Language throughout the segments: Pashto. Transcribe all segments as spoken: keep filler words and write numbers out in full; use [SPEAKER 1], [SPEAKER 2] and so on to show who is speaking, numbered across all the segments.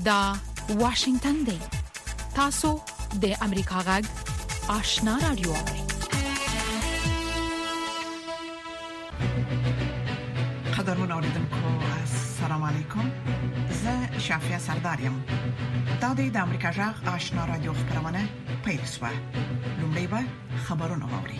[SPEAKER 1] دا واشنگتن دی. تاسو د امریکا غږ آشنا رادیو.
[SPEAKER 2] قدرمن اوریدونکو السلام علیکم. زه شافیا سردارم. دا د امریکا غږ آشنا رادیو خبرونه پیل شوه. لومړی به خبرونه واوري.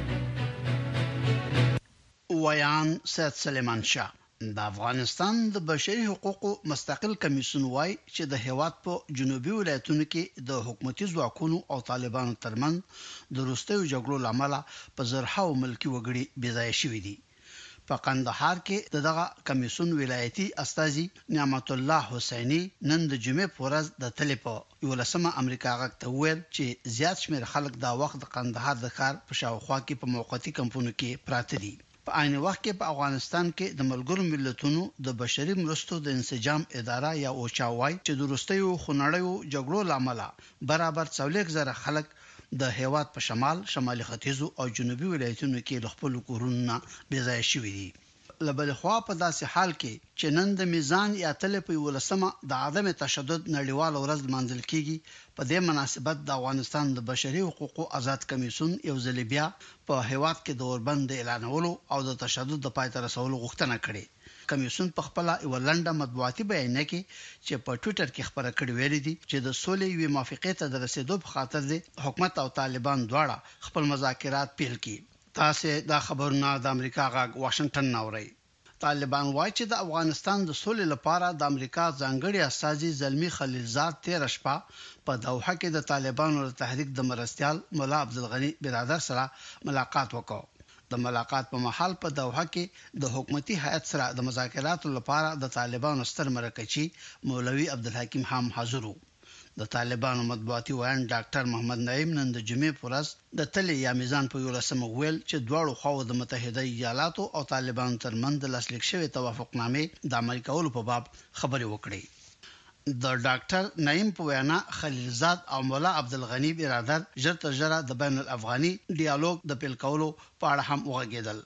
[SPEAKER 3] ویان سید سلیمان شاه د افغانستان د بشري حقوقو مستقل کمیسیون وایي چې د هیواد په جنوبي ولایتونو کې د حکومتي ځواکونو او طالبانو ترمنځ د وروستیو جګړو لامل په زرهاو ملکی وګړي بېځایه شوي دي. په قندهار کې دغه کمیسیون ولایتي استاذي نعمت الله حسیني نن د جمعې په ورځ د تلې په یولسمه امریکا غږ ته وویل چې زیات شمېر خلک دا وخت د قندهار د ښار په شاوخوا کې په موقتي کمپونو کې پراته دي. په عین وخت کې په افغانستان کې د ملګرو ملتونو د بشري مرستو د انسجام اداره یا اوچا وایي چې د وروستیو خونړیو جګړو لامل برابر څلور زره خلک د هیواد په شمال، شمالي ختیځو او جنوبي ولایتونو کې له خپل کورونو بېځایه شوي دي. لبل خوا په داسې حال کې چې نن د میزان یا تل په ولسمه د عدم تشدد نړیوال ورځ منځل کیږي، په دې مناسبت د افغانستان د بشري حقوقو آزاد کمیسیون یو ځل بیا په هیواد کې د اوربند اعلانولو او د تشدد د پای ته رسولو غوښتنه کړې. کمیسیون په خپل یو لنډه مطبوعاتي بیان کې چې په ټوئیټر کې خبره کړې ویلي دي چې د سولې وی موافقې ته د رسیدو په خاطر د حکومت او طالبان دواړه خپل مذاکرات پیل کړي. تاسو دا خبرونه د امریکا غږ واشنگټن نوري. طالبان وایي چې د افغانستان د سولې لپاره د امریکا ځانګړي استازي زلمی خلیلزاد تیر شپه په دوحه کې د طالبانو د تحریک د مرستيال مولا عبدالغنی برادر سره ملاقات وکړ. د ملاقات په محل په دوحه کې د حکومتي هیئت سره د مذاکراتو لپاره د طالبانو ستر مرکچی مولوي عبدالحکیم هم حاضر وو. د طالبانو مطبوعاتي ویان ډاکټر محمد نعیم نن د جمعې په ورځ د تل یا میزان په یولسمه ویل چې دواړو خواو د متحده ایالاتو او طالبانو ترمنځ د لاسلیک شوی توافقنامې د عملي کولو په باب خبرې وکړې. د ډاکټر نعیم په وینا خلیلزاد او مولا عبدالغنی برادر ژر تر ژره د بین الافغاني ډیالوګ د پیل کولو په اړه هم وغږېدل.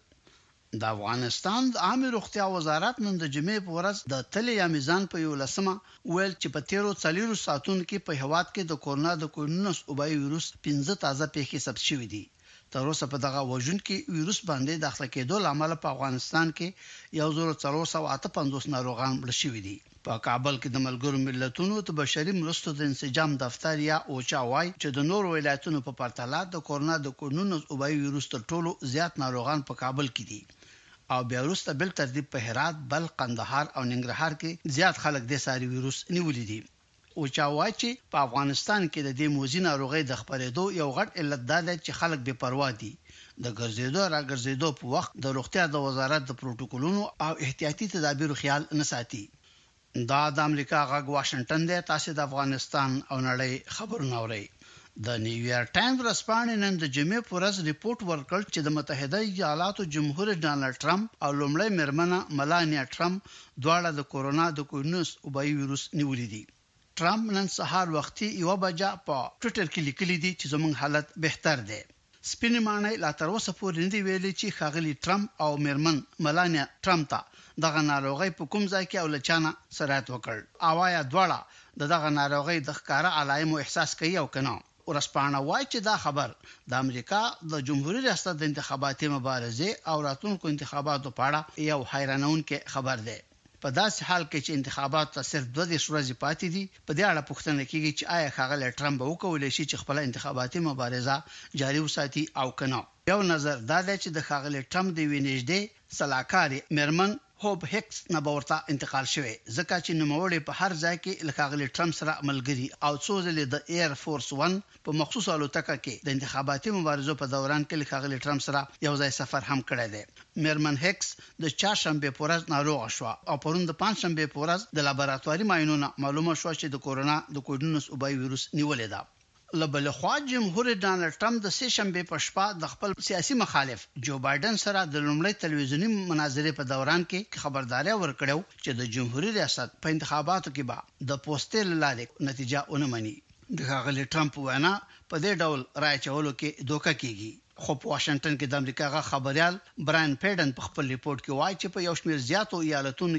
[SPEAKER 3] د افغانستان د عامه روغتیا وزارت نن د جمعې په ورځ د تل یا میزان په یولسمه ویل چې په تیرو څلورو ساعتونو کې په هیواد کې د کورونا د کورونس اوبای ویروس پنځه تازه پیښې ثبت شوې دي. تر اوسه په دغه وژونکي ویروس باندې داخله کېدو لامل په افغانستان کې یو زر څلور سوه اته پنځوس ناروغان مړ شوي دي. په کابل کې د ملګرو ملتونو د بشري مرستو د انسجام دفتر یا اوچا وایي چې د نورو ولایتونو په پرتله د کورونا د کورونس اوبای ویروس تر ټولو زیات ناروغان په کابل کې دي او بیا وروسته بل ترتیب په هرات، بلخ، قندهار او ننګرهار کې زیات خلک د ساري ویروس نیولې دي. او چا وایي چې په افغانستان کې د دې موزي ناروغي د خپرېدو یو غټ علت دا ده چې خلک بې پروا دي. د ګرځېدو را ګرځېدو په وخت د روغتیا د وزارت د پروتوکولونو او احتیاطي تدابیرو خیال نه ساتي. دا د امریکا غږ واشنگټن دی. تاسو د افغانستان او نړۍ خبرونه اورئ. د نیویارک ټایمز ورځپاڼې نن د جمعې په ورځ ریپورت ورکړ چې د متحده ایالاتو جمهور ډانلډ ټرمپ او لومړی میرمنه ملانیا ټرمپ دواړه د کورونا د کورونس اوبای ویروس نیولې دي. ټرمپ نن سهار وختي یو بجا په ټوئیټر کې لیکلي دي چې زموږ حالت بهتر دی. سپینې معنی لا تر اوسه پورې نه دی ویلي چې ښاغلي ټرمپ او میرمن ملانیا ټرمپ ته دغه ناروغي په کوم ځای کې او لچانه سرایت وکړ. اوایا دواړه د دغه ناروغي د ښکارا علایمو احساس کوي او کنه. ورسپانه وایي چې دا خبر د امریکا د جمهوریت ریاست د انتخاباتي مبارزې او راتلونکو انتخاباتو په اړه یو حیرانونکې خبر دی. په داسې حال کې چې انتخابات ته صرف دوه دیرش ورځې پاتې دي، په دې اړه پوښتنه کیږي چې آیا ښاغلی ټرمپ وکولی شي چې خپل انتخاباتي مبارزه جاري وساتي او کنه. یو نظر دا دی چې د ښاغلی ټرمپ د یوې نږدې سلاکارې میرمن هوب هیکس نه ورته انتقال شوی، ځکه چې نوموړی په هر ځای کې له ښاغلي ټرمپ سره ملګری او څو ځلې د ایر فورس ون په مخصوص الوتکه کې د انتخاباتي مبارزو په دوران کې له ښاغلي ټرمپ سره یو ځای سفر هم کړی دی. میرمن هیکس د چهارشنبه په ورځ ناروغه شوه او پرون د پنځشنبه په ورځ د لابراتواري معاینونو معلومه شوه چې د کورونا د کورونس اوبای ویروس نیولې ده. لبل خوا جمهور ډانلډ ټرمپ د سه شنبه په شپه د خپل سیاسي مخالف جو بایدن سره د لومړي تلویزیونی مناظرې په دوران کې خبرداري ورکړو چې د جمهوریت ریاست په انتخاباتو کې به د پوسټل لارې نتیجه ونمني. د هغه ټرمپ وینا په دې ډول راي چولو کې دوکه کیږي. خو په واشنگټن کې د امریکا غا خبريال براین پیډن په خپل ریپورت کې وایي چې په یو شمېر زیاتو ایالتونو کې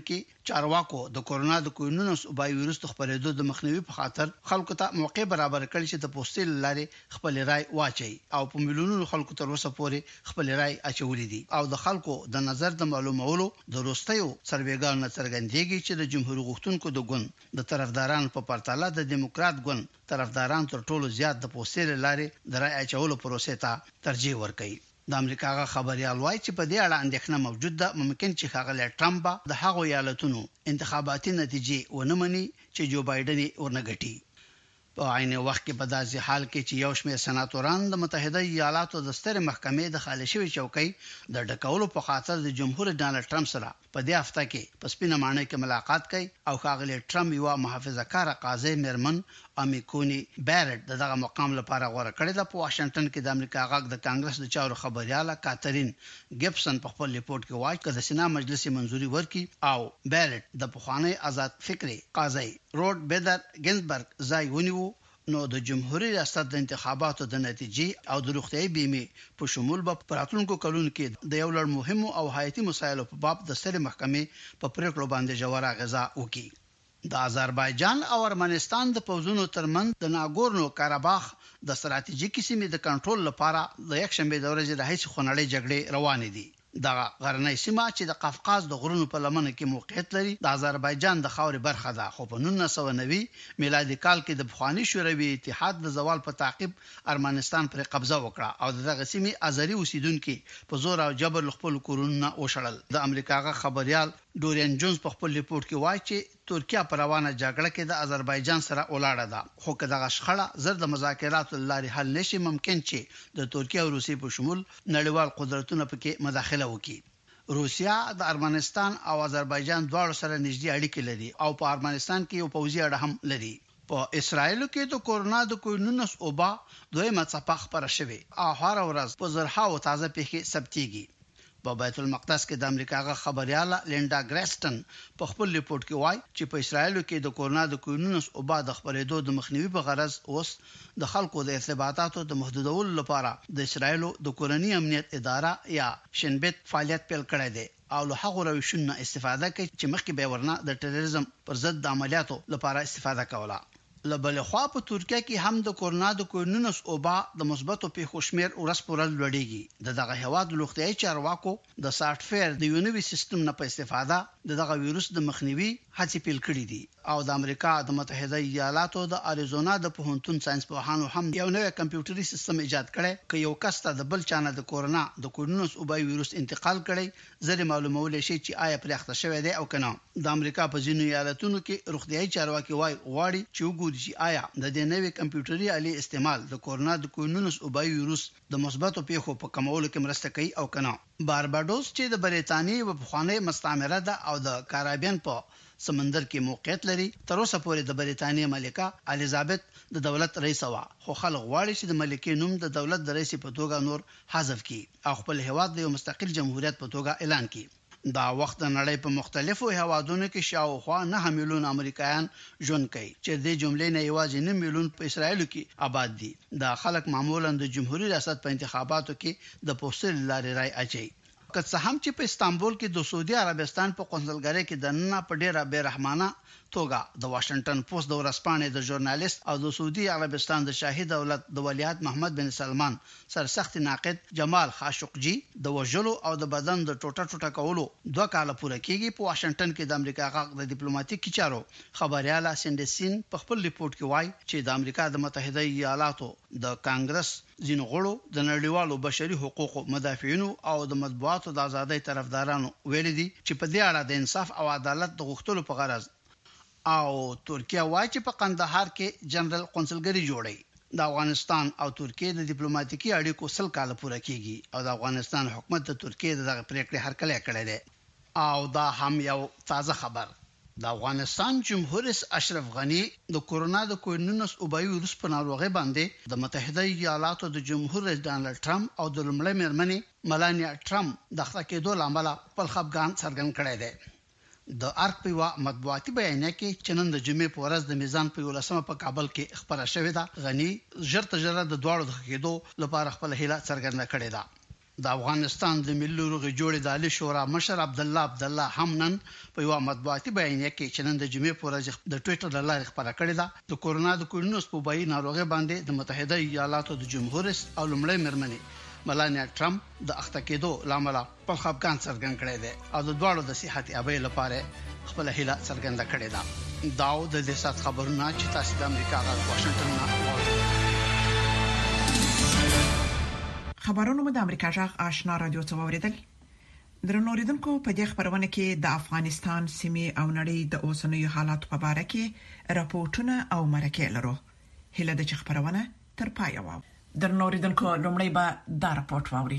[SPEAKER 3] چارواکو د کورونا د کووډ نولس وبای وایرس خپرېدو د مخنیوي په خاطر خلکو ته موقع برابر کړي چې د پوسټل لارې خپل رائے واچي او په ملیونونو خلکو تر اوسه پورې خپل رائے اچولې دي او د خلکو د نظر د معلومولو د روستیو سروېګانو څرګندېږي چې د جمهوریت غوښتونکو د ګوند د طرفدارانو په پرتله د دیموکرات ګوند طرفداران تر ټولو زیات د پوسټل لارې د رائے اچولو پروسې ته ترجیح ورکوي. د امریکا غا خبريال وایي چې په دې اړه اندېښنه موجود ده ممکن چې ښاغلی ټرمپ د هغو ایالتونو انتخاباتي نتیجې ونه مني چې جو بایدن ورنګټي. په عین وخت کې په داسې حال کې چې یو شمېر سناتوران د متحده ایالاتو د ستر محکمې د خالي شوی چوکۍ د ډکولو په خاطر د جمهور ډانلډ ټرمپ سره په دې هفته کې په سپینه ماڼۍ کې ملاقات کوي او ښاغلی ټرمپ یو محافظه کار قاضي میرمن امیکونی بیرټ دغه مقام لپاره غوړه کړې ده. په واشنگټن کې د امریکا غاګ د کانګرس د چارو خبرياله کاترین ګیبسن په خپل ریپورت کې وایي چې د سنا مجلس منځوري ورکي او بیرټ د پخوانی آزاد فکری قاضي روډ بیدر گینزبرګ ځای ونیو نو د جمهوریت ریاست د انتخاباتو د نتیجې او د روغتیايي بیمه په شمول په پراتونکو کلونو کې د یو لړ مهمو او حیاتي مسایلو په باب د ستر محکمې په پریکړو باندې جوړه غذا وکړي. د آذربایجان او ارمنستان د پوځونو ترمن د ناګورنو کاراباخ د ستراتیژیکي سیمې د کنټرول لپاره د یک شنبه د ورځې راهیسې خونړۍ جګړې روانې دي. د غرنۍ سیمه چې د قفقاز د غرونو په لمنه کې موقعیت لري د آذربایجان د خاورې برخه ده خو په نولس سوه نوي میلادي کال کې د بخوانی شوروي اتحاد د زوال په تعقیب ارمنستان پر قبضه وکړه او دغه سیمه ازری اوسیدونکو په زور او جبر خپل کورونه وشړل. د امریکا غا خبريال ډورین جونز په خپل ریپورت کې وایي چې ترکیه پر روانه جګړه کې د آذربایجان سره ولاړه ده خو که دغه شخړه زر د مذاکراتو لارې حل نشي ممکن چې د ترکیه او روسیې په شمول نړیوال قدرتونه پکې مداخله وکړي. روسیا د ارمنستان او آذربایجان دواړو سره نږدې اړیکې لري او په ارمنستان کې یو پوځي اډه هم لري. په اسرایل کې د کورونا د کووډ نولس وبا دویمه څپه خبره شوې او هر ورځ په زرهاو تازه پیښې ثبتېږي. په بیت المقدس کې د امریکا غا خبرياله لینډا ګریسټن په خپل ریپورت کې وایي چې په اسرایل کې د کورونا د کووډ نولس وبا د خبرېدو د مخنیوي په غرض اوس د خلکو د ارتباطاتو د محدودولو لپاره د اسرایل د کورنۍ امنیت اداره یا شنبت فعالیت پیل کړی دی او له هغه روشونو استفاده کوي چې مخکې به ورنه د تروریزم پر ضد د عملیاتو لپاره استفاده کوله. لبل خوا په ترکیه کې هم د کورونا د کووډ نولس وبا د مثبتو پیښو شمیر ورځ پر ورځ لوړیږي. د دغه هواد روغتیايي چارواکو د سافټویر د یونیوي سیستم نه په استفاده د دغه وایروس د مخنیوي هڅې پیل کړې دي او د امریکا د متحده ایالاتو د اریزونا د پوهنتون ساينس پوهانو هم یو نوې کمپیوټري سیستم ایجاد کړي چې یو کس ته د بل چانه د کورونا د کووډ نولس وبای وایروس انتقال کړي زری معلومول شي چې آیا پرېخته شوی دی او کنه. د امریکا په ځینو ایالتونو کې روغتیايي چارواکي وايي غواړي چې وګوري چې آیا د دې نوې کمپیوټري آلې استعمال د کورونا د کووډ نولس وبای وایروس د مثبتو پیښو په کمولو کې مرسته کوي او کنه. بارباډوس چې د بریتانیې په خوانی مستعمره ده او د کارابین په سمندر کې موقعیت لري تر اوسه پورې د بریتانیې ملکه الیزابت د دولت رئیس وا خو خلک غواړي چې د ملکې نوم د دولت د رئیس په توګه نور حذف کړي او خپل هیواد د یو مستقل جمهوریت په توګه اعلان کړي. دا وخت د نړۍ په مختلفو هیوادونو کې شاوخوا نه میلیون امریکایان ژوند کوي چې د جملې نه یوازې نه میلیون په اسرایل کې آباد دي. دا خلک معمولا د جمهوریت ریاست په انتخاباتو کې د پوسټل لارې رائے اچي. که څه هم چې په استانبول کې د سعودي عربستان په قونسلګرۍ کې د نن په ډیره بیرحمانه توګه د واشنگټن پوسټ د ورسپانې د ژورنالیست او د سعودي عربستان د شاهي دولت د ولیعهد محمد بن سلمان سرسخت ناقد جمال خاشقجي د وژلو او د بدن د ټوټه ټوټه کولو دوه کال پوره کېږي. په واشنگټن کې د امریکا غاغ د ډیپلوماټیک چارو خبرياله سندسین په خپل ریپورت کې وایي چې د امریکا د متحده ایالاتو د کانګرس ځینو غړو د نړیوالو بشري حقوقو مدافعینو او د مطبوعاتو د ازادۍ طرفدارانو ویل دي چې په دې اړه د انصاف او عدالت د غوښتلو په غرض او ترکیه وايي چې په قندهار کې جنرال قونسلګری جوړي. د افغانستان او ترکیه د ډیپلوماټیکي اړیکو سل کال پوره کیږي او د افغانستان حکومت د ترکیه دغه پریکړه هرکلی کړی دی او دا هم یو تازه خبر. د افغانستان جمهور رئیس اشرف غنی د کورونا د کووډ نولس وبای وایروس په ناروغي باندې د متحده ایالاتو د جمهور رئیس ډانلډ ټرمپ او د لومړي مېرمنې ملانیا ټرمپ د خطا کېدو لامل خپل خفګان څرګند کړی دی. د ارک په مطبوعاتي بیانیه کې چې نن د جمعې په ورځ د میزان په ولسمه په کابل کې خبره شوې ده غنی ژر تر ژره د دواړو د کېدو لپاره خپل هیله څرګنده کړې ده. د افغانستان د ملي روغې جوړې د عالی شورا مشر عبد الله عبد الله همنن په یو مطبوعاتي بیانیه کې چې نن د جمعې په ورځ د ټوئیټر د لارې خبره کړې ده د کورونا د کورونوس په بای ناروغي باندې د متحده ایالاتو د جمهور رئیس او لمړی مرمنې ملانیا ټرمپ د اخته کېدو لامل په خپګان څرګند کړی دی او د دوړو د صحت یابۍ لپاره خپل هیله څرګنده کړې ده داو د دې سات خبرونه چې تاسو د امریکا د واشنگټن نه
[SPEAKER 2] خبرونه مو د امریکا جغ آشنا رادیو څخه اوریدل درنوریدونکو په دې خبرونه کې د افغانستان سیمې او نړۍ د اوسنیو حالات په اړه کې راپورټونه او مرکې لرو هله د خبرونه تر پای و درنوریدونکو لومړی به دا راپورټ ووري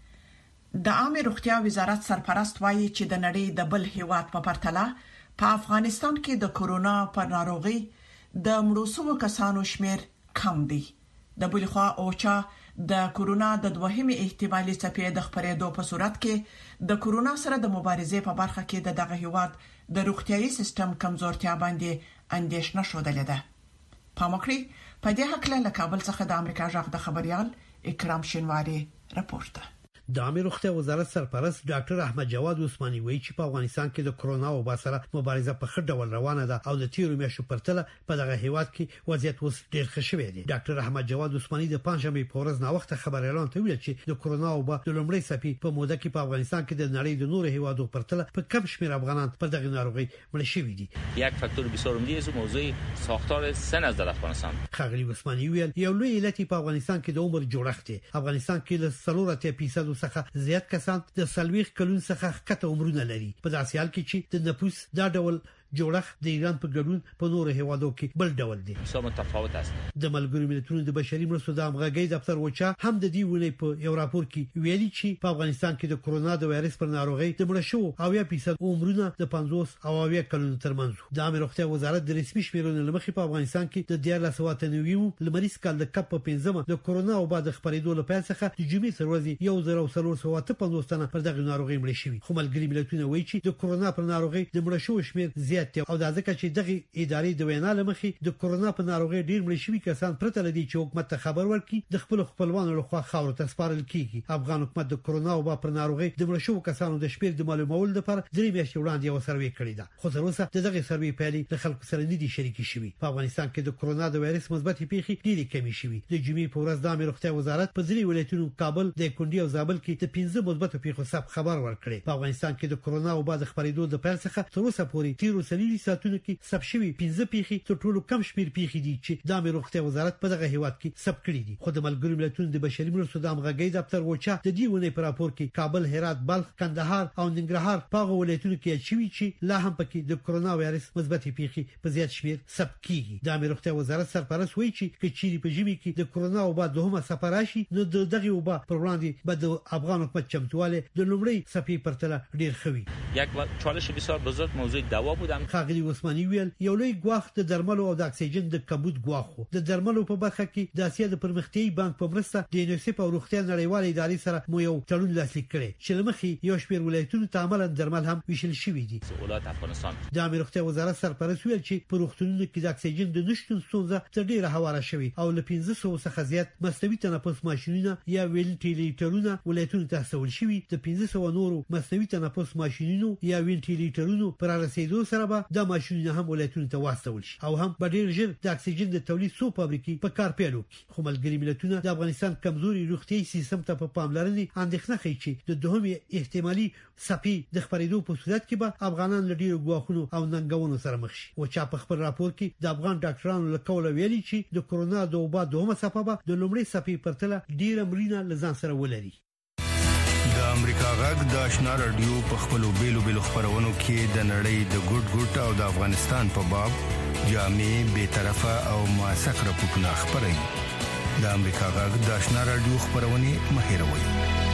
[SPEAKER 2] د عامه روغتیا وزارت سرپرست وایي چې د نړۍ د بل هیواد په پرتله په افغانستان کې د کورونا پر ناروغي د مړوسو کسانو شمیر کم دی د بلخوا اوچا د کورونا د دوهمې احتمالي څپې د خبرېدو په صورت کې د کورونا سره د مبارزې په برخه کې د دغه هیواد د روغتيایي سیستم کمزورتیا باندې اندېښنه شودلې ده پامکړي په دې حق له کابل څخه د امریکا ژغ د خبريال اکرام شینواری راپورټ
[SPEAKER 4] د عامه روغتیا وزارت سرپرست ډاکټر احمد جواد عثماني وایي چې په افغانستان کې د کورونا وبا سره مبارزه په ښه ډول روانه ده او د تیرو میاشتو پرتله په دغه هیواد کې وضعیت اوس ډیر ښه شوی دی ډاکټر احمد جواد عثماني د پنځمې په ورځ نا وخت خبر اعلان ته ویل چې د کورونا وبا د لومړۍ څپې په موده کې په افغانستان کې د نړۍ د نورو هیوادو پرتله په کم شمېر افغانان په دغه ناروغي مړ شوي دي
[SPEAKER 5] یک فاکتور بسیار مهم است موضوع ساختار سن از در افغانستان
[SPEAKER 4] خغلی عثماني ویل یو لوی علت په افغانستان کې د عمر جوړښت دی افغانستان کې له څلور فیصد څخه زیات کسان د سلويخ کلون څخه کته عمرونه لري په داسې حال کې چې د نفوس دا ډول جوړښت د ایران په ګډون په نورو هیوادو کې بل ډول دی
[SPEAKER 5] څه متفاوت است
[SPEAKER 4] د ملګرو ملتونو د بشري مرستو د همغږۍ دفتر وچا هم د دې ونې په یو راپور کې ویلي چې په افغانستان کې د کورونا د وایرس پر ناروغي د مړ شو او یا فیصد عمرونه د پنځوس او اویا کلونو ترمنځ د امر روغتیا وزارت د رسمي شمیرونو لمخې په افغانستان کې د دیار لسوات نویو لمریز کال د کپ په پنځمه د کورونا او بعد خبرېدو لپاره څخه د جمعې سروزي یو زر او څلور سوه پنځوس تنه پر دغه ناروغي مړ شوي خو ملګري ملتونه وایي چې د کورونا پر ناروغي د مړ شو شمیر زیات دی او د ځکه چې دغه ادارې د وینا لمخې د کورونا په ناروغي ډیر مړ شوي کسان پرته لدی چې حکومت ته خبر ورکړي د خپل خپلوانو لخوا خاور ته سپارل کیږي افغان حکومت د کورونا او پر ناروغي د مړ شوو کسانو د شمیر د معلومولو لپاره درې میاشتې وړاندې یو سروې کړی ده خو تر اوسه دغه سروې پیلي د خلکو سره نه دي شریک شوي په افغانستان کې د کورونا د وایرس مثبت پیښې ډېرې کمې شوي د جمعې په ورځ د امر روغتیا وزارت په ځینې ولایتونو کابل د کندي او زابل کې د پنځه مثبت پیښو ثبت خبر ورکړي په افغانستان کې د کورونا او بعد خبرېدو د پیل څخه تر اوسه پورې تیرو سلیری ساتونکو کې ثبت شوي پنځه پیښې تر ټولو کم شمیر پیښې دي چې د امر روغتیا وزارت په دغه هیواد کې ثبت کړي دي خو د ملګرو ملتونو د بشري مرستو د همغږۍ دفتر وچا د دې ونې په راپور کې کابل هرات بلخ کندهار او ننګرهار په ولایتونو کې شوي چې لا هم پکې د کورونا وایرس مثبت پیښې په زیات شمیر ثبت کیږي د امر روغتیا وزارت سرپرست وایي چې کچېری په ژمي کې د کورونا او بعد دوهمه څپه راشي نو د دغه وبا پر وړاندې به د افغان حکومت چمتواله د لومړۍ څپې پرتله ډیر خوي
[SPEAKER 5] یک چالش بسیار بزرگ موضوع دوا بودم
[SPEAKER 4] خغلی عثماني ویل یو لوی ګواښ د درملو او د اکسیجن د کمبود ګواښ د درملو په برخه کې د اسیا د پرمختیايي بانک په مرسته د یونیسف او روغتیا نړیوال ادارې سره مو یو تړون لاسلیک کړی چې لمخې یو شمېر ولایتونو ته عملاً درمل هم ویشل شوي دي
[SPEAKER 5] ولایت افغانستان
[SPEAKER 4] د امر روغتیا وزارت سرپرست ویل چې په روغتونونو کې د اکسیجن د نشټون ستونزه تر ډیره هواره شوې او له پنځه سوه څخه زیات مصنوعي تنفس ماشینونه یا وینټیلیټرونه ولایتونو ته استول شوي د پنځه سوه نورو مصنوعي تنفس ماشینونو یا وینټیلیټرونو پر رسیدو سره به د ماشینونه هم ولایتونو ته واستول شي او هم په ډیر ژر د اکسیجن د تولید څو فابریکې په کار پیل وکړي خو ملګري ملتونه د افغانستان کمزوري روغتيایي سیستم ته په پاملرنې اندېښنه کوي چې د دوهمې احتمالي څپې د خبرېدو په صورت کې به افغانان له ډیرو ګواښونو او ننګونو سره مخ شي او چا په خپل راپور کې د افغان ډاکټرانو له قوله ویلي چې د کورونا د وبا دوهمه څپه به د لومړۍ څپې پرتله ډیره مړینه له ځان سره ولري
[SPEAKER 6] د امریکا غږ د آشنا رادیو په خپلو بیلو بیلو خبرونو کې د نړۍ د ګډ ګډ او د افغانستان په باب جامع بے طرفه او موثق راپورټونه خبري د امریکا غږ د آشنا رادیو خبرونه مهیروي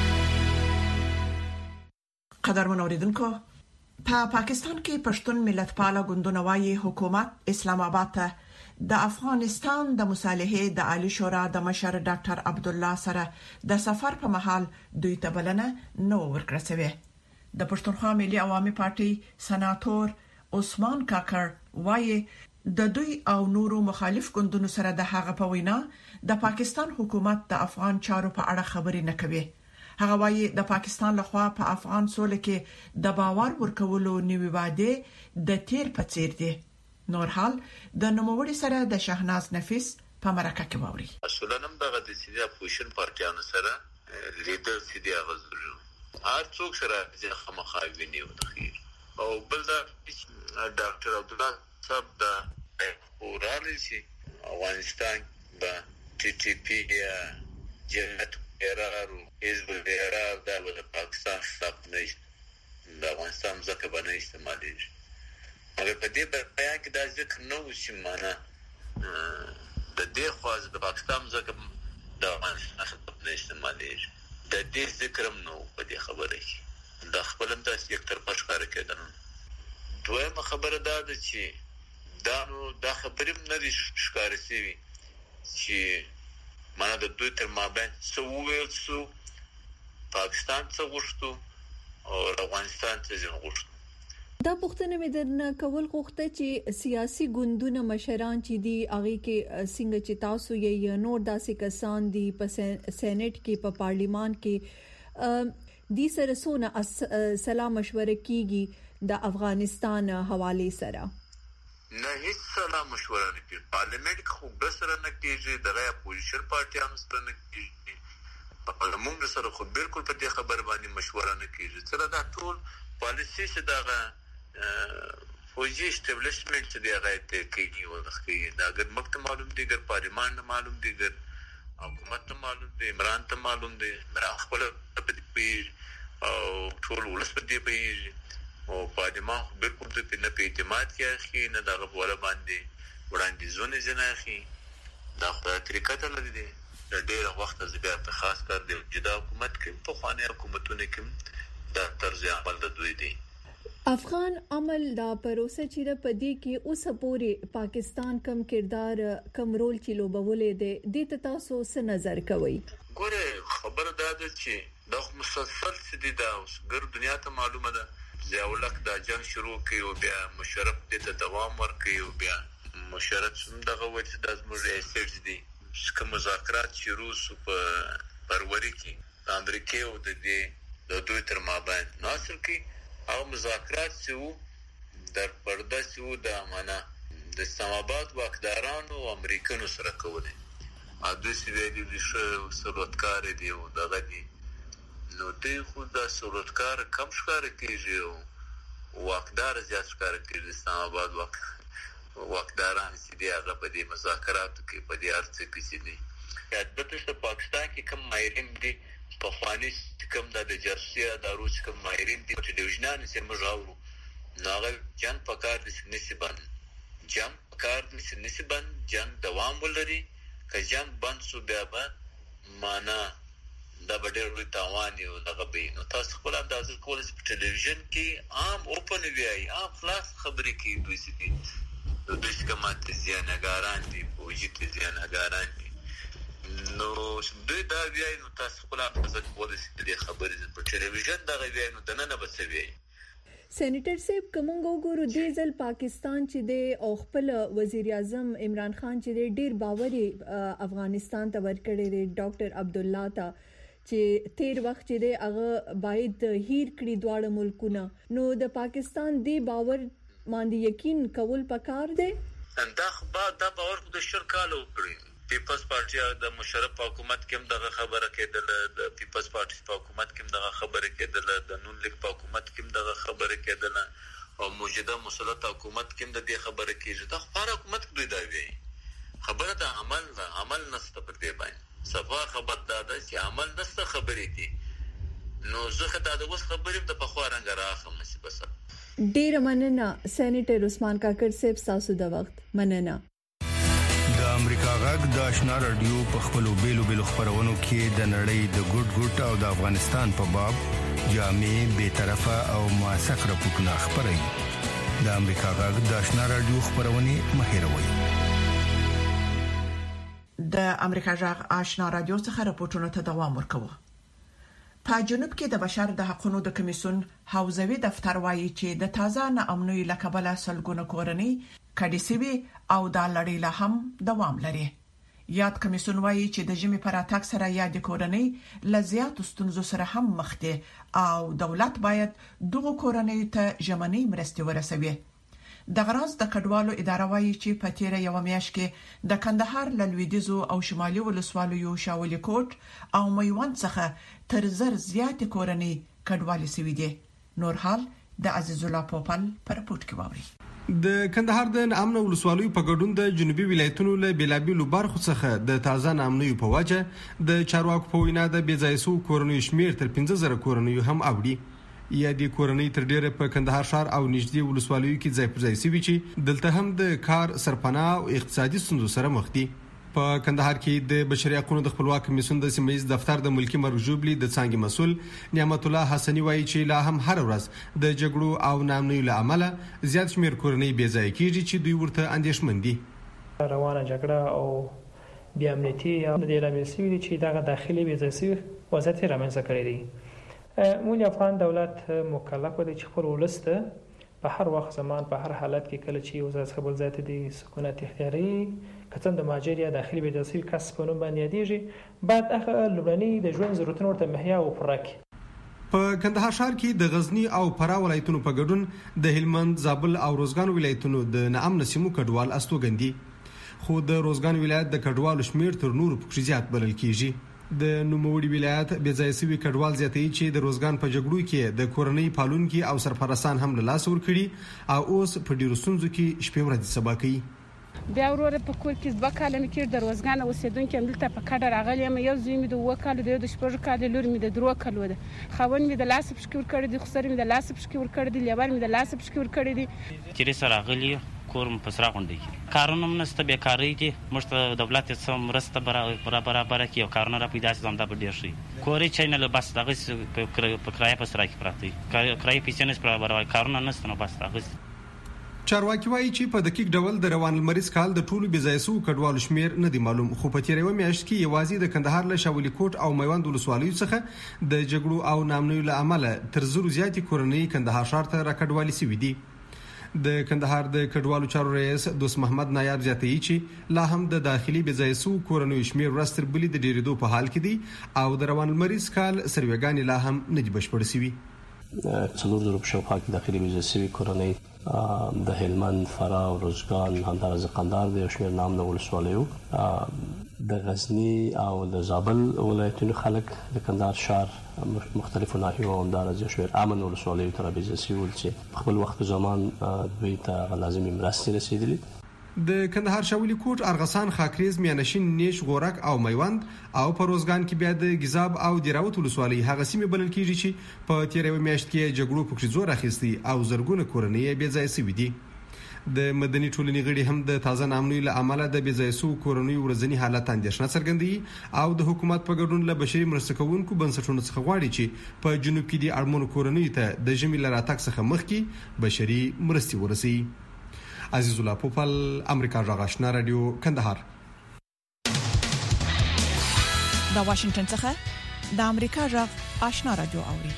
[SPEAKER 2] قدرمن اوریدونکو په پاکستان کې پښتون ملت پاله ګوندونه وايي حکومت اسلام آباد ته د افغانستان د مصالحې د عالی شورا د مشر ډاکټر عبد الله سره د سفر په محل دوی ته بلنه نو ورکړه د پښتونخوا ملي عوامي پارټي سناتور عثمان کاکر وايي د دوی او نورو مخالف ګوندونو سره د هغه په وینا د پاکستان حکومت د افغان چارو په اړه خبرې نه کوي هغه وايي د پاکستان لخوا په افغان سولې کې د باور ورکولو نیوي وعده د تیر په څیر دي. نور حال د نوموړي سره د شهناز نفیس په مرکه کې ووري.
[SPEAKER 7] اصلا هم دغه د سیدي اپوزیشن پارټیانو سره لیدر سیدي غزرو هر څوک سره چې خامخاوي نیو تخیر او بل دا ډاکټر عبدالله صاحب د اورال سي افغانستان د ټي ټي پی جنت ارارو حزب الارار د پاکستان خلاف نه د افغانستان ځکه باندې استعمالي مګر په دې بیان کې دا ذکر نه و چې معنا د دې خواز د پاکستان ځکه د افغانستان خلاف نه استعمالي د دې ذکر هم نو په دې خبره کې د خپلم تاسو یک طرفه ښکار کېدل. دویمه خبره دا ده چې دا نو دا خبرې نه دي ښکار شوي چې مانه د دوی تر مابین څه وویل څو پاکستان څه غوښتو او افغانستان څه ځین غوښتو.
[SPEAKER 8] دا پوښتنه مې درنه کول غوښته چې سیاسي ګوندونه مشران چې دي هغه کې څنګه چې تاسو یې نور داسې کسان دي په سېنات کې په پارلیمان کې د سره سونه سلام مشوره کیږي د افغانستان حواله سره
[SPEAKER 7] نه هیڅ سلام مشوره نه کیږي. پارلیمنت خو به سره نه کیږي دغه اپوزیشن پارټیانو سره نه کیږي په پارلمان سره خو بالکل په دې خبر باندې مشوره نه کیږي. سره دا ټول پالیسي چې دغه فوجي اسټابلیشمنت چې دی هغه ته کوي او دغه دا ګر مکتب معلوم دي ګر پارلمان ته معلوم دي ګر حکومت ته معلوم دي عمران ته معلوم دي مرا خپل په دې او ټول ولس په دې په او پارلمان بالکل ته نه په اعتماد کې اخی نه دغه بوله باندې وړاندې زونه جناخي دا خدای طریقه ته لدی د ډېر وخت زبیا په خاص کر د جدا حکومت کې په خوانه حکومتونه کې دا طرز عمل د دوی دی.
[SPEAKER 8] افغان عمل دا پروسه چې په دې کې اوس پورې پاکستان کم کردار کم رول چې لوبولې دي د تاسو څه نظر کوي؟
[SPEAKER 7] ګوره خبره دا ده چې د مسلسل سدي دا اوس ګر دنیا ته معلومه ده ځاولک دا جنگ شروع کړي او بیا مشرف دې ته دوام ورکړي او بیا مشرف دغه وجه د زموږ ریاست دي چې مذاکرات شروع شو په فروری کې امریکا او د دې د دوی تر مابین ناصر کې او مذاکرات چې در پرده چې د امانه د اسلام آباد واکدارانو او امریکانو سره کولې ا دوی چې ویلي شو سرودکار دي او دغه دي نو دوی خو د سرودکار کم ښکار کیږي او واکدار زیات ښکار کیږي. اسلام آباد واک واکداران چې دی هغه په دې مذاکراتو کې په دې ارڅ کې چې دي البته په پاکستان کې کم ماهرین دي په خواني کوم د جرسیا د روس کوم ماهرین دي چې د وجنان سره مجاورو ناغل جن پکار دي نسبن جن پکار دي نسبن جن دوام ولري که جن بند سو بیا به معنا د بډېر تاوان یو دغه بینو تاسو خپل اندازه کولای په ټلویزیون کې عام اوپن وی عام خلاص خبرې کوي دوی سي د دوی کومه زیانګاران دي پوجي ته زیانګاران دي نو دوی دا وی نو تاسو خپل اندازه کولای د خبرې په ټلویزیون دغه وی نو دنه بسوي.
[SPEAKER 8] سېنیټر صاحب کومو ګورو د ځل پاکستان چې د او خپل وزیر اعظم عمران خان چې ډیر باوري افغانستان ته ورکړی دی ډاکټر عبدالله تا چې تیر وخت چې د هغه باید هیر کړی دواړه ملکونه نو د پاکستان دی باور باندې یقین کول پکار دی.
[SPEAKER 7] دا خبره دا باور د شرکالو کړی پیپلز پارټي د مشرف حکومت کې هم دغه خبره کېدله د پیپلز پارټي په حکومت کې هم دغه خبره کېدله د نون لیگ په حکومت کې هم دغه خبره کېدله او موجوده مسلط حکومت کې هم د دې خبره کېږي. دا خبره حکومت دوی دا وی خبره د عمل د عمل نسته په دې باندې صفه خبر دا ده چې عمل نسته خبرې دي نو زه دا د اوس خبرې د په خوا رنګ راخم نشي بس.
[SPEAKER 8] ډیر مننه سېنیټر عثمان کاکړ صاحب تاسو د وخت مننه.
[SPEAKER 6] د امریکا غږ د آشنا رادیو په خپلو بیلو بیلو خبرونو کې د نړۍ د ګډ ګډ او د افغانستان په باب جامع به طرفه او موثق راپورټونه خبري. د امریکا غږ د آشنا رادیو خبرونه مهیروي.
[SPEAKER 2] د امریکا غږ آشنا رادیو څخه راپورټونه ته دوام ورکوي. په جنوب کې د بشر د حقوقو د کمیسیون حوزوي دفتر وایي چې د تازه ناامنۍ لکبله سلګونه کورنۍ کډي سوي او د لړۍ لا هم دوام لري. یاد کمیسیون وايي چې د ژمي پر اتاک سره یاد کورنۍ لزیات ستونزو سره هم مخ دي او دولت باید دغه کورنۍ ته ژمنۍ مرستې ورسوي. د غراز د کډوالو اداره وايي چې په تیر یو میاشت کې د کندهار له لویدیځو او شمالي ولسوالیو شاولي کوټ او میوند څخه تر زر زیات کورنۍ کډوالي سوي دي. نور حال د عزیز الله پوپل پر پورت کې ووري.
[SPEAKER 9] د کندهار د نامن ولسوالیو په ګډون د جنوبي ولایتونو له بیلابیلو برخو څخه د تازه نامنیو په وجه د چارواکو په وینا د بیځایسو کورنیو شمیر تر پنځه زره کورنیو هم اوړي. یا د کورنۍ تر ډیره په کندهار ښار او نږدې ولسوالیو کې ځای پر ځای سوي چې دلته هم د کار سرپناه او اقتصادي ستونزو سره مخ دي. په کندهار کې د بشري حقوقو د خپلواک کمیسیون د سیمه‌ییز دفتر د ملکی مرګ جوبلی د څنګه مسول نعمت الله حسنی وایي چې لا هم هر ورځ د جګړو او نامنیو له امله زیات شمیر کورنۍ بې ځای کیږي چې دوی ورته اندېښمن دي.
[SPEAKER 10] روانه جګړه او بیا امنیتي او د لامل سوي چې دغه داخلي بې ځای سوي وضعیت رامنځته کړی دی. مونږ افغان دولت مکلف دی چې خپل ولسته په هر وخت زمان په هر حالت کې کله چې وزارت خپل ذات دي سکونت اختیاري کتن د ماجر یا داخلي بېځایي کس په نوم باندې یادېږي بعد هغه لومړني د ژوند ضرورتونو ورته مهیا او پوره کړي.
[SPEAKER 9] په کندهار ښار کې د غزنی او فراه ولایتونو په ګډون د هلمند، زابل او روزګان ولایتونو د نامن سیمو کډوال استوګندي، خو د روزګان ولایت د کډوالو شمیر تر نورو پکې زیات بلل کیږي. د نوموړي ولایت بېځایي سوي کډوال زیاتوي چې د روزګان په جګړو کې د کورنۍ پالونکي او سرپرستان هم له لاس ورکړي او اوس په ډیرو ستونزو کې شپې ورځې سبا کوي.
[SPEAKER 11] بیا وروره په کور کې دوه کاله مې کېږي د روزګان اوسېدونکي هم دلته په کډه راغلی یم. یو زوی مې د اووه کالو دی، یو د شپږو کالو، لور مې د درو کالو ده. خاوند مې د لاسه پشکې ورکړی دی، خسر مې د لاسه پشکې ورکړی دی، لیبر مې د لاسه پشکې ورکړی دی.
[SPEAKER 12] تیرې سره راغلي کور مو په سره غونډۍ کې کارونه هم نشته، بیکارۍ دي. موږ ته دولت څه مرسته برابره کړي او کارونه را پیدا شي همدا به ډېر ښه وي. کور یې چای نه بس دغسې په کرایه په سرا کې پراته دي، کرایې پیسې نشي برابرولی، کارونه نشته نو بس دغسې.
[SPEAKER 9] چارواکي وایي چې په دقیق ډول د روان لمریز کال د ټولو بېځایه سوو کډوالو شمیر نه دی معلوم، خو په تېره یوه میاشت کې یوازې د کندهار له شاولي کوټ او میوند ولسوالیو څخه د جګړو او نامنیو له امله تر زرو زیاتې کورنۍ کندهار ښار ته راکډوالي سوي دي. د کندهار د کډوالو چارو رئیس دوست محمد نایاب زیاتوي چې لا هم د داخلي بېځایه سوو کورنیو شمیر ورځ تر بلې د ډېرېدو په حال کې دي او د روان لمریز کال سروېګانې لا هم نه دي بشپړې سوي.
[SPEAKER 13] څلور زره په شاوخوا کې داخلي بېځایه سوي کورنۍ د هلمند، فراه، روزګان، همداراز قندهار د یو شمېر نامنه ولسوالیو، د غزني او د زابل ولایتونو خلک د کندهار ښار مختلفو ناحیو او همداراز یو شمېر امن ولسوالیو ته رابېځای سوي ول چې په خپل وخت زمان دوی ته هغه لازمې مرستې رسېدلې.
[SPEAKER 9] د کندهار شاولي کوټ، ارغسان، خاکریز، میانشین، نیش، غورک او میوند او په روزګان کې بیا د ګیزاب او دیراوت ولسوالۍ هغه سیمې بلل کیږي چې په تېره یوه میاشت کې جګړو پکې زور اخیستی او زرګونه کورنۍ یې بېځایه سوي دي. د مدني ټولنې غړي هم د تازه نامنیو له امله د بېځایه سوو کورنیو ورځني حالت اندېښنه څرګندوي او د حکومت په ګډون له بشري مرسته کوونکو بنسټونو څخه غواړي چې په جنوب کې د اړمنو کورنیو ته د ژمي له راتګ څخه مخکې بشري مرستې ورسوي. عزیز الله پوپل، امریکا غږ آشنا رادیو، کندهار.
[SPEAKER 2] د واشنگټن څخه د امریکا غږ آشنا رادیو اوري.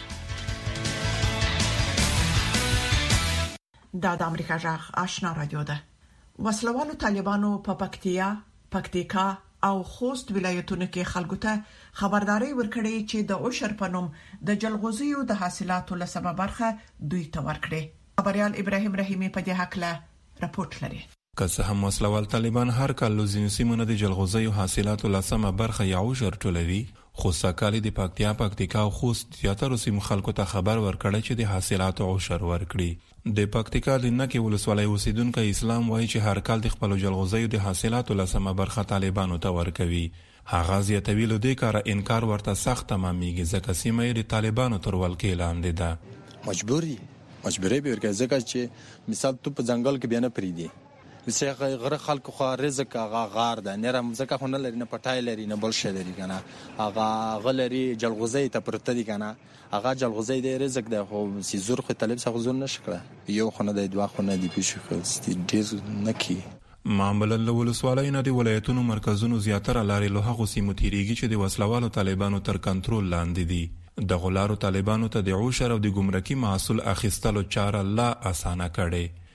[SPEAKER 2] دا د امریکا غږ آشنا رادیو ده. وسلوالو طالبانو په پکتیا، پکتیکا او خوست ولایتونو کې خلکو ته خبرداري ورکړې چې د اوشر په نوم د جلغوزیو د حاصلاتو له سبب برخه دوی ته ورکړي. خبريال ابراهيم رحیمي په دې حق له راپورټ لري.
[SPEAKER 14] که څه هم وسلوال طالبان هر کال له ځینو سیمو نه د جلغوزیو حاصلاتو لسمه برخه یا عشر ټولوي، خو سږکال د پکتیا، پکتیکا او خوست زیاترو سیمو خلکو ته خبر ورکړی چې د حاصلاتو عشر ورکړي. د پکتیکا د نکې ولسوالۍ اوسیدونکی اسلام وایي چې هر کال د خپلو جلغوزیو د حاصلاتو لسمه برخه طالبانو ته ورکوي. هغه زیاتوي له دې کاره انکار ورته سخت تمامیږي ځکه سیمه یې د طالبانو تر ولکې لاندې ده.
[SPEAKER 15] مجبوري مجبوري به ورکړي ځکه چې مثال تو په ځنګل کې بیا نه پریدي لسه غره خلکو خو رزق هغه غار ده نه رم ځکه خو نه لري نه پټای لري نه بل شي لري کنه هغه غلري جلغوزي ته پرته دي کنه هغه جلغوزي د رزق ده خو سي زور خو طالب څخه زور نشکړه یو خو نه د دوه خو نه دی پېښ خو ډیر نکی
[SPEAKER 14] معاملې له ولسوالۍ نه د ولایتونو مرکزونو زیاتره لارې له هغو سیمو تیریږي چې د وسلوالو طالبانو تر کنټرول لاندې دي. د غلارو طالبانو ته د عشر او د ګمرکي محصول اخیستلو چاره لا اسانه کړي.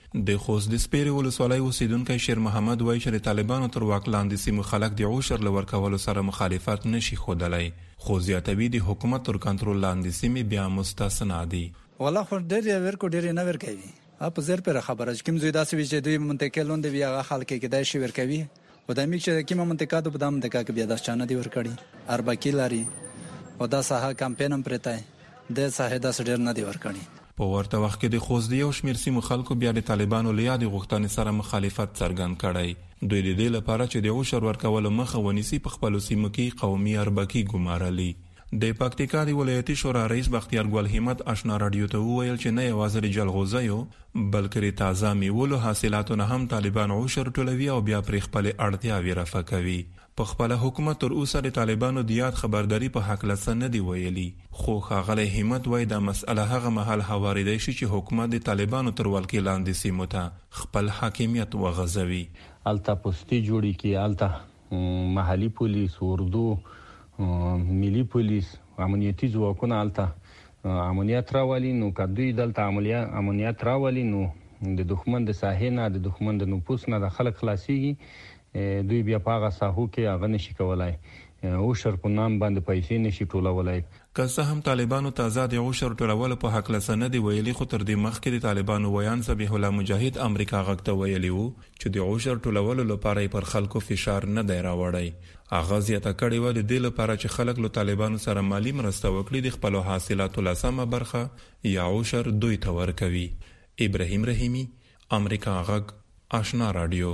[SPEAKER 14] د خوست د سپیري ولسوالۍ اوسیدونکو شیر محمد وایي چې د طالبانو تر واک لاندې سیمو خلک د عشر لور کولو سره مخالفت نشي خودلای خو زیاتوي د حکومت تر کنټرول لاندې سیمې بیا مستثنا دي.
[SPEAKER 16] والله خو ډېر ورکو ډېر نه ورکوي اپ زر پر خبره چې کوم زوی داسې وي چې دوی منطقه لوند بیا هغه خلک کې دای شي ورکوي او د امریکا چې کومه منطقه د بدام منطقه کې بیا د چانه دی ورکړي اربع کیلاري او دا ساحه کمپاین پرته د ساحه د سډر نه دی ورکړي.
[SPEAKER 14] په ورته وخت کې د خوست یو شمېر سیمو خلکو بیا د طالبانو له یادې غوښتنې سره مخالفت څرګند کړی. دوی د دې لپاره چې د عشر ورکولو مخه ونیسي په خپلو سیمو کې قومي اربکي ګمارلي. د پکتیکا د ولایتي شورا رئیس بختیار ګل همت آشنا رادیو ته وویل چې نه یوازې د جلغوزیو بلکې د تازه میوو حاصلاتو نه هم طالبان عشر ټولوي او بیا پرې خپلې اړتیاوې رفع کوي. په خپله حکومت تر اوسه د طالبانو د یاد خبرداري په هکله څه نه دي ویلي خو ښاغلی همت وایي دا مسئله هغه مهال هواریدی شي چې حکومت د طالبانو تر ولکې لاندې سیمو ته خپل حاکمیت وغځوي.
[SPEAKER 17] هلته پوستې جوړې کړي، هلته محلي پولیس، اردو، ملي پولیس، امنیتي ځواکونه هلته امنیت راولي. نو که دوی دلته امنیت راولي نو د دښمن د ساحې نه د دښمن د نفوس نه د خلک خلاصېږي، دوی بیا په هغه ساحو کې هغه نشي کولی عشر په نام باندې پیسې نشي ټولولی.
[SPEAKER 14] که څه هم طالبانو تازه د عشر ټولولو په هکله څه نه دي ویلي خو تر دې مخکې د طالبانو ویان ذبیح الله مجاهد امریکا غږ ته ویلي وو چې د عشر ټولولو لپاره یې پر خلکو فشار نه دی راوړی. هغه زیاته کړې وه د دې لپاره چې خلک له طالبانو سره مالي مرسته وکړي د خپلو حاصلاتو لسمه برخه یا عشر دوی ته ورکوي. ابراهیم رحیمی، امریکا غږ، آشنا رادیو.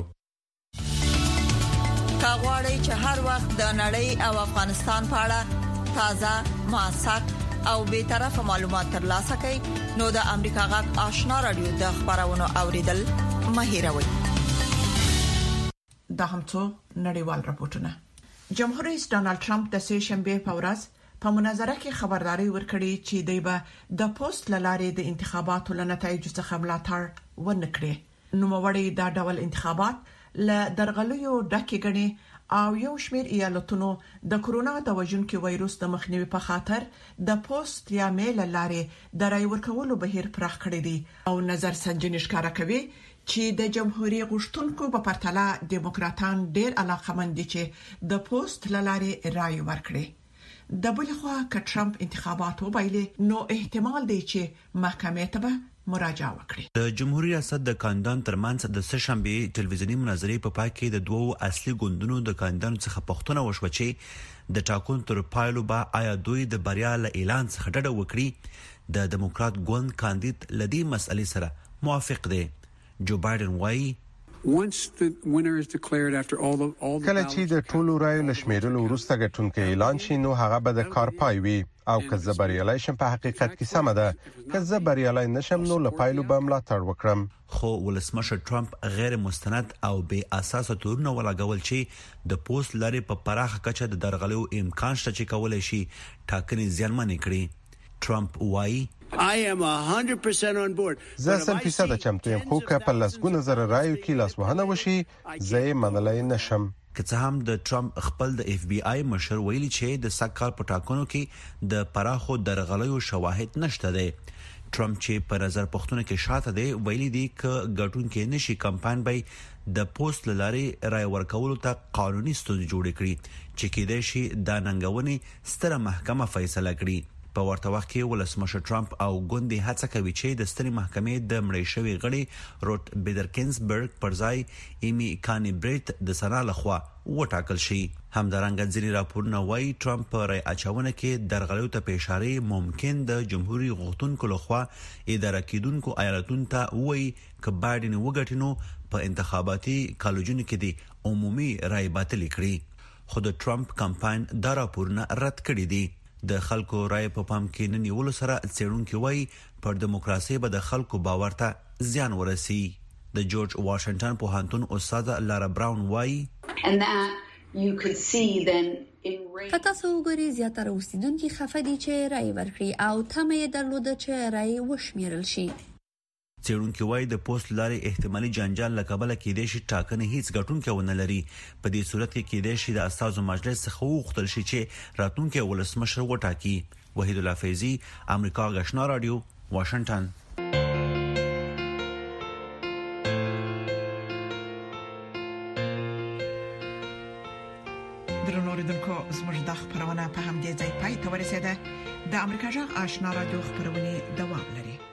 [SPEAKER 18] کاغواړی چې هر وخت د نړۍ او افغانستان په اړه تازه، موثق او به طرفه معلومات ترلاسه کړئ نو د امریکا غږ آشنا رادیو د خبرونو اوریدل مه هیروئ.
[SPEAKER 2] دا هم څو نړیوال راپورټونه. جمهور رئیس ډانلډ ټرمپ د سه شنبه په ورځ په مناظره کې خبرداري ورکړې چې دوی به د پوسټ لارې د انتخاباتو له نتایجو څخه ملاتړ ونکړي. نو موړې دا ډول انتخابات له درغلیو ډکې غني او یو شمېر ایالتونو د کورونا د وژونکو وایروس د مخنیوي په خاطر د پوسټ یا میل لارې د رای ورکولو بهیر پراخ کړی دی او نظر سنجنې ښکارا کوي چې د جمهوریت غوښتونکو په پرتله دیموکراتان ډېر علاقمند دي چې د پوسټ لارې رای ورکړي. د بل خوا ک ټرمپ انتخابات وبایلي نو احتمال دی چې محکمې ته به مراجعه وکړي.
[SPEAKER 19] د جمهوریت ریاست د کاندیدانو ترمنځ د سه شنبه ټلویزیونی مناظرې په پای کې د دوو اصلي ګوندونو د کاندیدانو څخه پوښتنه وشوه چې د ټاکنو تر پایلو به آیا دوی د بریا له اعلان څخه ډډه وکړي. د دیموکرات ګوند کاندید لدی مسئلې سره موافق دی. جو بایدن وایي
[SPEAKER 20] کله چې د ټولو رایو نشمیرلو وروسته ګټونکي اعلان شي نو هغه به د کار پای وي او که زه بریالي شم په حقیقت کې سم ده، که زه بریالي نشم نو لپایلو به ملاتړ وکړم.
[SPEAKER 19] خو ولسمشر ټرمپ غیر مستند او بې اساسه تورونه ولګول چې د پوسټ لارې په پراخه کچه د درغلیو امکان شته چې کولای شي ټاکنې زیانمنې کړي. ټرمپ وایي
[SPEAKER 20] I am one hundred percent on board. زه سم فیصد چمتو یم خو که په لسګونه زره رایو کې لاسوهنه وشي زه یې منلای نشم.
[SPEAKER 19] که څه هم د ټرمپ خپل د اف بی آی مشر ویلي چې د سکهال په ټاکنو کې د پراخو درغلیو شواهد نشته دی. ټرمپ چې په نظر پښتون کې شاته دی ویلي دی ک ګټون کې نشي کمپاین به د پوسټ لارې رای ورکولو ته قانوني ستونزې جوړې کړي چې کېدای شي د ننګونې ستره محکمه فیصله کړي. په ورته وخت کې ولسمشر ټرمپ او ګوندي هڅه کوي چې د ستري محکمې د مړی شوی غړي روټ بیدرکینزبرګ پر ځای ایمی کانی بریت د سنا لخوا وټاکل شي. همدارنګه ځینې راپورونه وایي ټرمپ پر رای اچونه کې درغلیو ته پېښاري ممکن د جمهوریت غوښتونکو لخوا اداره کیدونکو ایالتونو ته وایي ک بایدن وګټینو په انتخاباتي کالجونو کې د عمومي رای باطل کړي. خو د ټرمپ کمپاین دا راپورونه رد کړي دي. د خلکو رای په پام کې نه نیول سره څېړونکو وایي پر دیموکراسي به د خلکو باور ته زیان ورسي. د جورج واشنگټن پوهنتون استاد لارا براون وایي
[SPEAKER 21] کته سوګری زیاتره اوسیدونکو خفه دي چې رای ورکړي او تمه یې درلوده چې رای وشمیرل شي.
[SPEAKER 19] څېړونکو وایي د پوسټ لارې احتمالي جنجال له کبله کېدای شي ټاکنې هیڅ ګټونکی ونه لري. په دې صورت کې کېدای شي د استازو مجلس څخه وغوښتل شي چې راتلونکي ولسمشر وټاکي. وحید الله فیضي، امریکا غږ رادیو، واشنگټن.
[SPEAKER 2] زموږ د خبرونه په هم دي ځای پای ته ورسیده. د امریکا جغ آشنا رادیو خبرونه دوام لري.